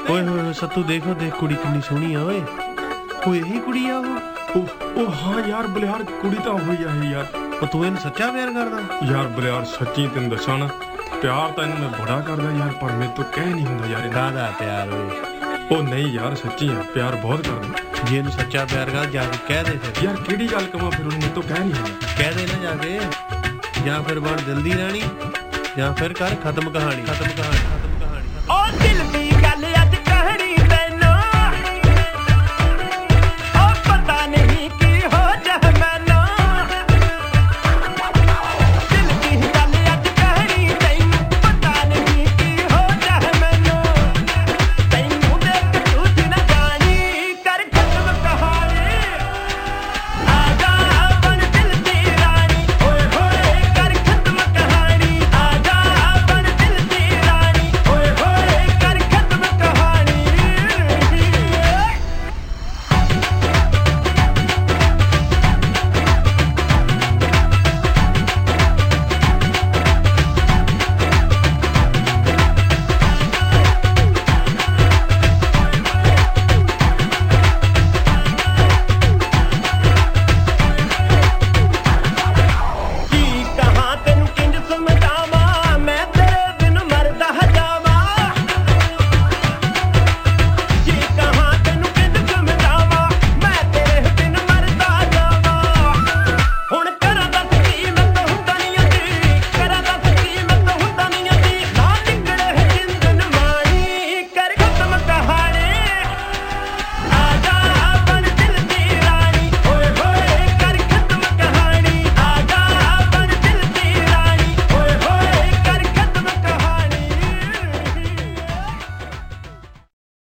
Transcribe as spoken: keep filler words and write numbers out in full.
ਓਏ ਹੋਏ ਸੱਤੂ ਦੇਖੋ ਦੇਖ ਕੁੜੀ ਕਿੰਨੀ ਸੋਹਣੀ ਆ ਓਏ। ਓਏ ਇਹੀ ਕੁੜੀ ਆ ਉਹ। ਉਹ ਉਹ ਹਾਂ ਯਾਰ ਬਲਿਆਰ ਕੁੜੀ ਤਾਂ ਉਹੀ ਆ ਯਾਰ। ਉਹ ਤੂੰ ਇਹਨੂੰ ਸੱਚਾ ਪਿਆਰ ਕਰਦਾ? ਯਾਰ ਬਲਿਆਰ ਸੱਚੀ ਤੈਨੂੰ ਦੱਸਾਂ ਨਾ, ਪਿਆਰ ਤਾਂ ਇਹਨੂੰ ਮੈਂ ਬੜਾ ਕਰਦਾ ਯਾਰ, ਪਰ ਮੇਰੇ ਤੋਂ ਕਹਿ ਨਹੀਂ ਹੁੰਦਾ ਯਾਰ। ਕਾਹਦਾ ਪਿਆਰ ਓਏ? ਉਹ ਨਹੀਂ ਯਾਰ ਸੱਚੀ ਆ, ਪਿਆਰ ਬਹੁਤ ਕਰਦਾ। ਜੇ ਇਹਨੂੰ ਸੱਚਾ ਪਿਆਰ ਕਰ ਜਾ ਕੇ ਕਹਿ ਦੇ ਫਿਰ। ਯਾਰ ਕਿਹੜੀ ਗੱਲ ਕਵਾਂ ਫਿਰ, ਉਹਨੂੰ ਮੇਰੇ ਤੋਂ ਕਹਿ ਨਹੀਂ ਹੁੰਦਾ। ਕਹਿ ਦੇ ਨਾ ਜਾ ਕੇ, ਜਾਂ ਫਿਰ ਬਣ ਜਲਦੀ ਰਹਿਣੀ, ਜਾਂ ਫਿਰ ਕਰ ਖਤਮ ਕਹਾਣੀ। ਖਤਮ ਕਹਾਣੀ ਖਤਮ ਕਹਾਣੀ। ਉਹ ਦਿਲ ਦੀ